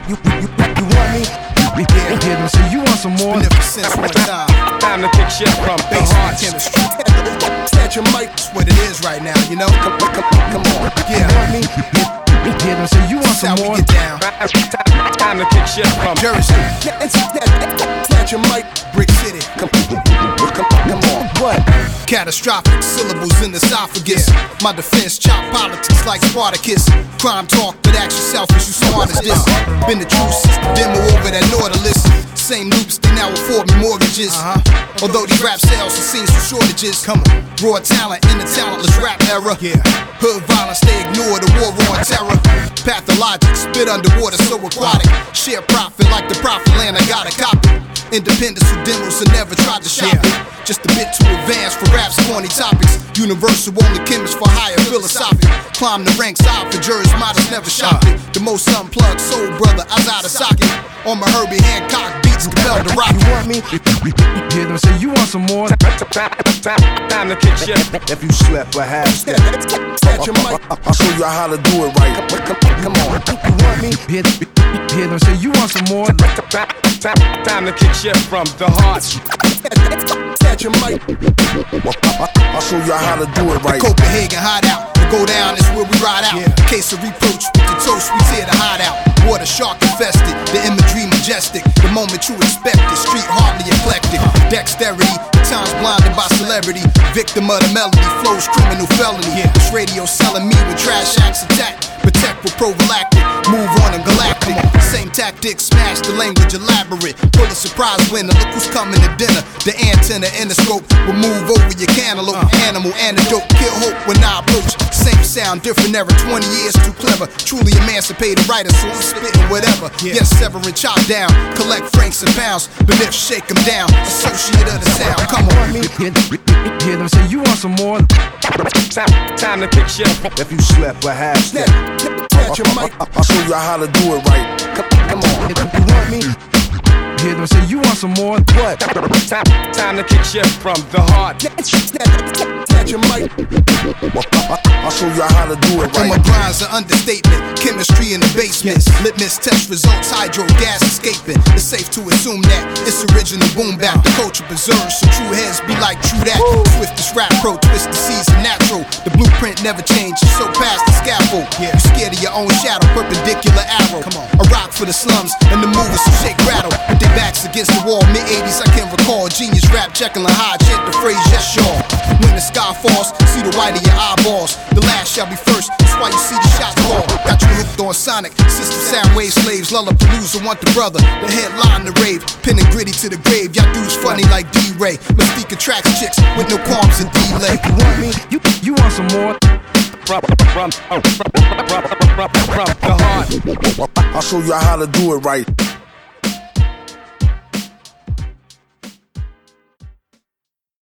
You want me? Yeah, so you want some more? Beneficence one time. Time to kick shit from the heart. Chemistry. Snatch your mic, that's what it is right now, you know? Come on. Yeah. You want me? Yeah, so you want some more? We get down. Time to kick shit from Jersey. Snatch your mic, Brick City. Come on. What? Catastrophic syllables in the esophagus. My defense, chop politics like Spartacus. Crime talk, but act yourself as you smart as this. Been the truth since the demo over that Nautilus. Same loops, they now afford me mortgages. Although these rap sales have seen some shortages. Come on. Raw talent in the talentless rap era. Hood violence, they ignore the war on terror. Pathologic, spit underwater, so aquatic. Share profit like the profit land, I got a copy. Independents who demos and never tried to shop it. Just a bit too advanced for rap's corny topics. Universal, only chemist for higher philosophic. Climb the ranks out for jurors, models never shop it. The most unplugged soul brother, I was out of socket. On my Herbie Hancock beats, compelled to rock. You want me? Yeah, so you want some more? Time to kick shit. If you slept a half step, Snatch your mic. I'll show you how to do it right. Come on. You want me? Yeah, so you want some more? Time to kick shit from the heart. Snatch your mic. I'll show you how to do it right. Copenhagen hideout. The go down is where we ride out. Case of reproach with the toast, we tear the hideout. Water shark infested, the imagery majestic. The moment you expect it, street hardly eclectic. Dexterity, at times blinded by celebrity. Victim of the melody, flows criminal felony. This radio selling me with trash acts attack. Protect with prophylactic, move on and galactic. Same tactics, smash the language elaborate. Pull a surprise winner, look who's coming to dinner. The antenna in the scope will move over your cantaloupe. Animal antidote, kill hope when I approach. Same sound, different era, 20 years too clever. Truly emancipated writer, so I'm spitting whatever. Yes, severing chop down, collect francs and pounds. But if shake them down, associate of the sound. Come on. Yeah, so you want some more? Time to kick shit. If you slept a half step, Snatch your mic. I'll show you how to do it right. Come on. You want me? Yeah, so you want some more? What? Time to kick shit from the heart. Snatch your mic. I'll show you how to do it On my right. grind's an understatement. Chemistry in the basements. Litmus test results, hydro gas escaping. It's safe to assume that it's original boom bap. The culture preserves, so true heads be like true that. Swiftest rap pro, twist the season natural. The blueprint never changes, so past the scaffold. You scared of your own shadow, perpendicular arrow. A rock for the slums and the movers who shake rattle. With their backs against the wall, mid-80s I can recall. Genius rap, Jekyll and Hyde, chant the phrase yes sure. When the sky falls, see the white of your eyeballs. The last shall be first, that's why you see the shots fall. Got you hooked on Sonic, system sound wave slaves. Lollapalooza want the brother, the headline the rave. Pin and gritty to the grave, y'all dudes funny like D-Ray. Mystique attracts chicks with no qualms and delay. You want me? You want some more? From the heart. I'll show you how to do it right.